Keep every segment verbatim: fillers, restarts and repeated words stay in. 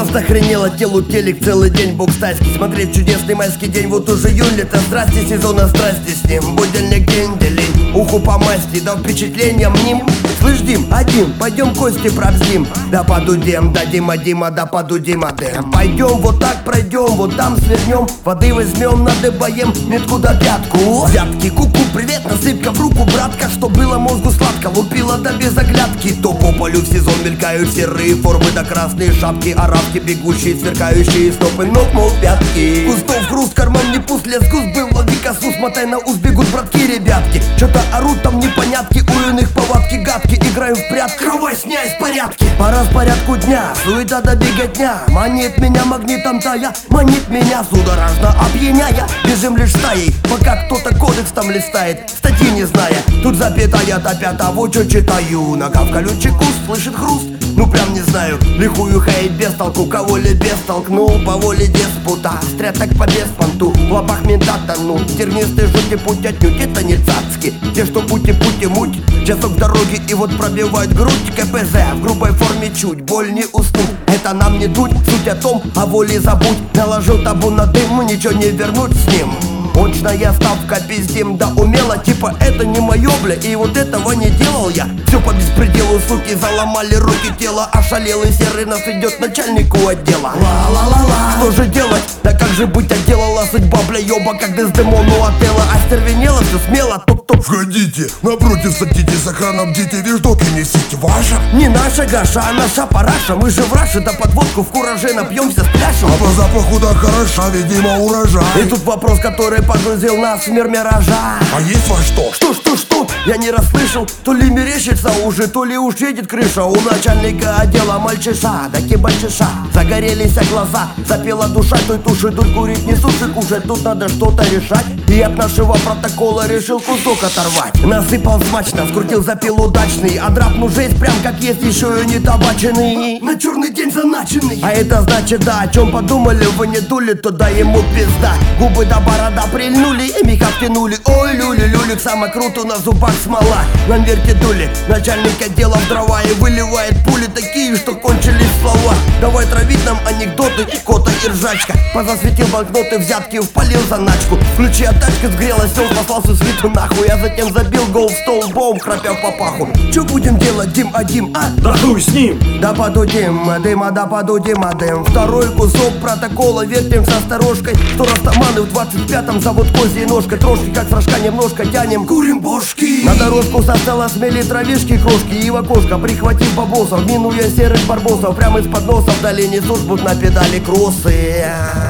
Просто охренело телу телек целый день бог стайский. Смотреть чудесный майский день, вот уже июль, лето, здрасте, сезона страсти с ним. Будильник день, делень, уху по масти, да впечатлением ним. Слышь, Дим, один, пойдем кости пробздим. Да подудем, да Дима, Дима, да подудим, а дэм. Пойдем вот так пройдем, вот там свернем, воды возьмем, надыбаем метку до пятку. Взятки, куку, привет, насыпка в руку, братка. Что было мозгу сладко, лупила да без оглядки. То по полю в сезон мелькают серые формы да красные шапки, арабки, бегущие, сверкающие стопы ног, мол, пятки. Кустов хруст, карман не пуст, лес густ был, лови косу, смотай на ус, бегут братки, ребятки. Чё-то орут там непонятки, у иных повадки гадки. Играем в прятки, кровай с из порядки. По распорядку дня, суета до беготня. Манит меня магнитом тая, манит меня судорожно опьяняя. Бежим лишь стаей, пока кто-то кодекс там листает, статьи не зная. Тут запятая до пятого, чё читаю. Нога в колючий куст, слышит хруст. Ну прям не знаю, лихую хейт без толку. Кого ли без толкнул по воле деспута. Стрят так по беспонту, в лапах мента тону. Тернистый жути путь отнюдь, это не цацки. Те, что пути-пути муть, часок дороги и вот пробивают грудь. КПЗ в грубой форме чуть, боль не уснуть. Это нам не дуть, суть о том, о воле забудь. Наложил табу на дым, ничего не вернуть с ним. Очная ставка, пиздим, да умело. Типа это не моё, бля, и вот этого не делал я. Все по беспределу, суки, заломали руки, тело. Ошалелый серый нас идет начальнику отдела. Ла-ла-ла-ла, что же делать? Да как же быть, отделала судьба, бля, ёба, как Дездемону отела. Остервенела, все смело, топ-топ. Входите, напротив садитесь, охраном бдите, веждоки несите. Ваша? Не наша Гаша, а наша параша. Мы же в Раше, да под водку в кураже напьемся, спляшем. А по запаху да хороша, видимо, урожай. И тут вопрос, который погрузил нас в мир миража. А есть во что? Что, что, что? Я не расслышал. То ли мерещится уже, то ли уж едет крыша. У начальника отдела мальчиша, да кибальчиша. Загорелись глаза, запела душа. Той туши дурь курить не сушек. Уже тут надо что-то решать. И от нашего протокола решил кусок оторвать. Насыпал смачно, скрутил запил удачный. А драпну жесть прям как есть, еще и не табаченный. На черный день заначенный. А это значит да, о чем подумали вы не дули, то дай ему пизда. Губы до борода прильнули и меха втянули. Ой, люли-люлик, самое круто, на зубах смола. Нам верьте дули, начальник отдела в дрова. И выливает пули такие, что кончились слова. Давай травить нам анекдоты, кота и ржачка. Позасветил банкноты, взятки, впалил заначку. Ключи от тачки сгрелась, он послался свиту нахуй. Я затем забил гол в столбом, храпя в папаху. Че будем делать, Дим, а Дим, а? Да хуй с ним! Да подудим, Дима, да подудим, а Дэм. Второй кусок протокола вертим с осторожкой. Что растаманы в двадцать пятом завод козьей ножкой. Трошки как фрашка немножко тянем, курим бошки. На дорожку состала смели травишки, крошки и в окошко, прихватив бабосов, минуя серых барбосов. Прямо из-под носа вдали несут, будут на педали кроссы.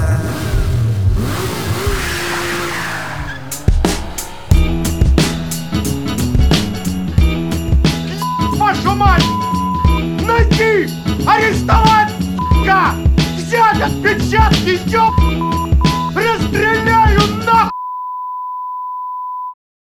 Вашу мать! Найти! Арестовать! Взять отпечатки, ёб! Расстрелять!